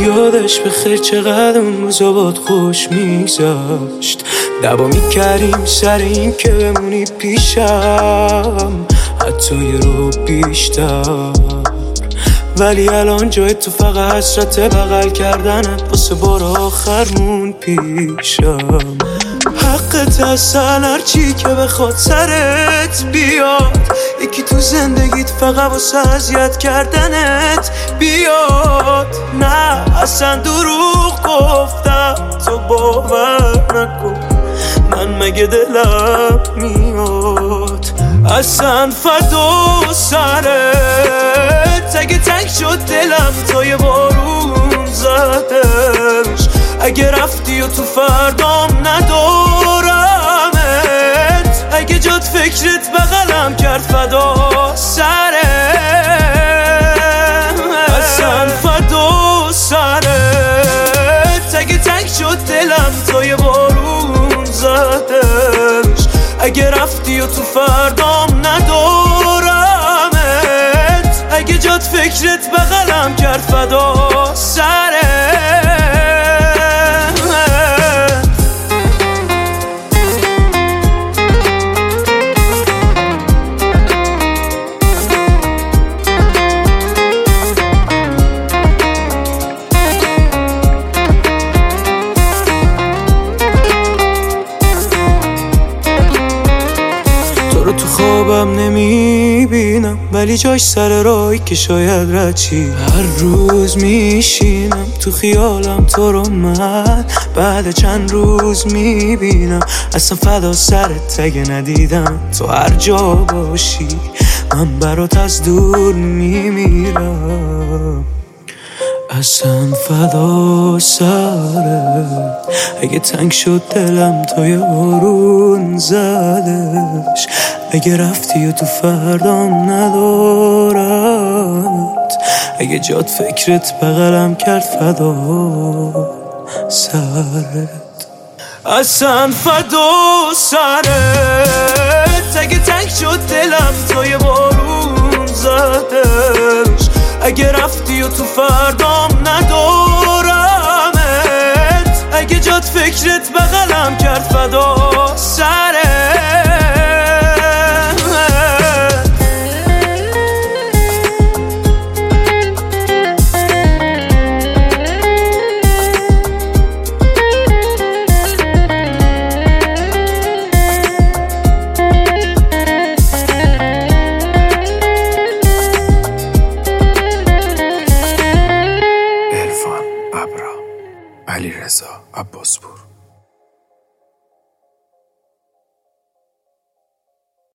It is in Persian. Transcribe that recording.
یادش به خیر چقدر اون روزا باد خوش میگذشت. دعوا میکردیم سر این که بمونی پیشم حتی یه رو بیشتر، ولی الان جای تو فقط حسرت بغل کردنت واسه بار آخر مون پیشم. حقت اصلا هرچی که بخواد سرت بیاد، یکی تو زندگیت فقط واسه اذیت کردنت بیاد. نه اصلا دروغ گفتم تو باور نکن، من مگه دلم میاد اصلا فدا سرت. اگه تنگ شد دلم تا یه بارون زدش، اگه رفتی و تو فردام ندارمت، اگه جات فکرت بغلم کرد فدا سرت. اصلا فدا سرت. اگه تنگ شد دلم تا یه بارون زدش، اگه رفتی و تو فردام ندارمت، اگه جات فکرت بغلم کرد فدا سرت. تو خوابم نمیبینم ولی جاش سر راهی که شاید رد چی. هر روز میشینم تو خیالم تو رو، من بعد چند روز میبینم اصلا فدا سرت. اگه ندیدم تو هر جا باشی من برات از دور میمیرم. اصلا فدا سرت. اگه تنگ شد دلم تا یه بارون زدش، اگه رفتی و تو فردام ندارمت، اگه جات فکرت بغلم کرد فدا سرت. اصلا فدا سرت. اگه تنگ شد دلم تا یه بارون زدش، اگه رفتی و تو فردام ندارمت، اگه جات فکرت بغلم کرد فدا سرت. علیرضا عباسپور.